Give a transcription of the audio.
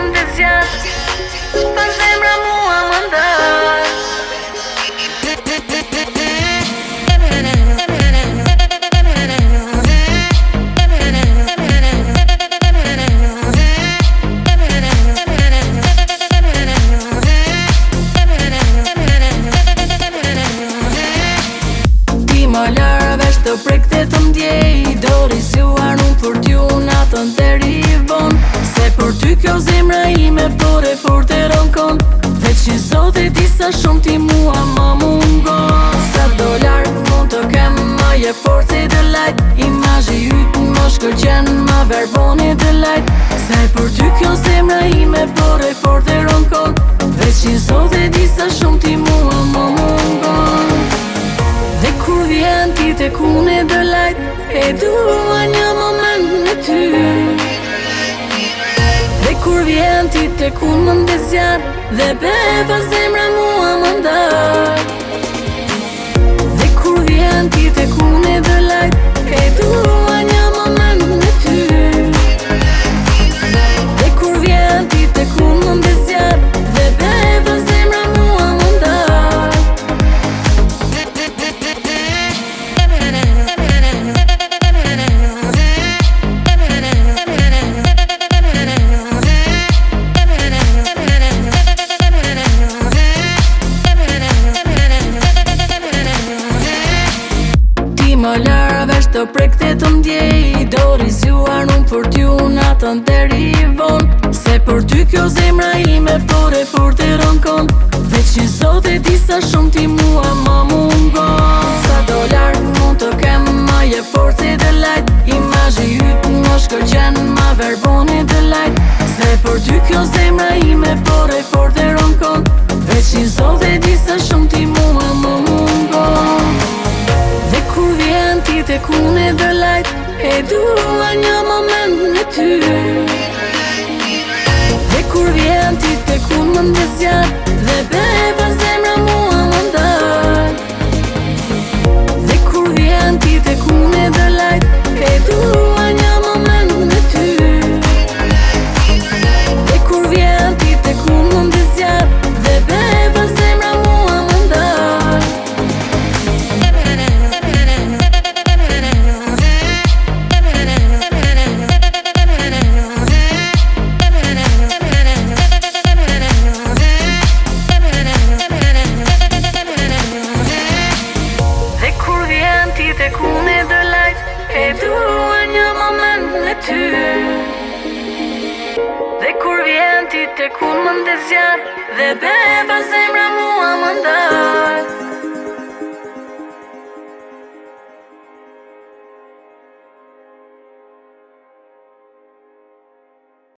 më zjarr, pa zemra mua më ndar. Ma lara vesh të prekte të mdjej, dori zjuar unë për t'ju natën deri i von. Se për ty kjo zemra ime por e fort e ronkon, veç një sot e disa shumë ti mua ma mungon. Sa do larg mund të kem ma je fort se të lajt, imazhi yt më shkëlqen ma verboni të lajt. Se për ty kjo zemra ime por e fort e ronkon, veç një sot e disa shumë ti mua ma mungon. Dhe kur vjen ti te kune dë lajt, e dua një moment me ty. Dhe kur vjen ti te kun më ndezjar, dhe beva zemra mua më ndar. Dhe kur vjen ti te kune dë lajt, e dua një moment me ty. Dhe kur vjen ti te kun më ndezjar, dhe beva zemra mua më ndar. Më lara vesh të prekte të mdjej, dori zjuar unë për t'ju natën deri i von. Se për ty kjo zemra ime por e fort e ronkon, veç një sot e disa shumë ti mua ma mungon. Sa do larg mund të kem ma je fort se të lajt, imazhi yt më shkëlqen ma verboni të lajt. Se për ty kjo zemra ime por e fort e ronkon, veç një sot e disa shumë ti mua ma mungon. Dhe kur vjen ti te kune dë lajt, e dua një moment me ty. Dhe kur vjen ti te kun më ndezjar, dhe beva zemra mua më ndar. Dhe kur vjen ti te kune dë lajt, e dua një moment me ty. Dhe kur vjen ti te kun më ndezjar, dhe beva zemra mua më ndar. Te kune dë lajt, e dua një moment me ty. Dhe kur vjen ti te kun më ndezjar, dhe beva zemra mua më ndar.